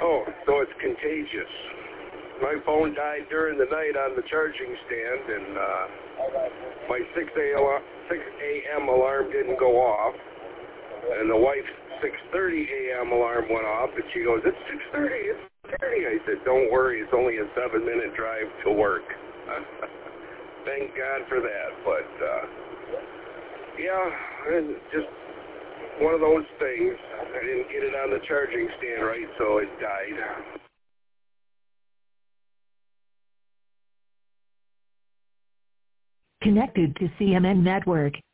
Oh, so it's contagious. My phone died during the night on the charging stand, and my 6 a.m. alarm didn't go off, and the wife's 6:30 a.m. alarm went off, and she goes, "It's 6:30, it's 6:30." I said, "Don't worry, it's only a 7-minute drive to work." Thank God for that, but yeah, and just one of those things. I didn't get it on the charging stand right, so it died. Connected to CMN Network.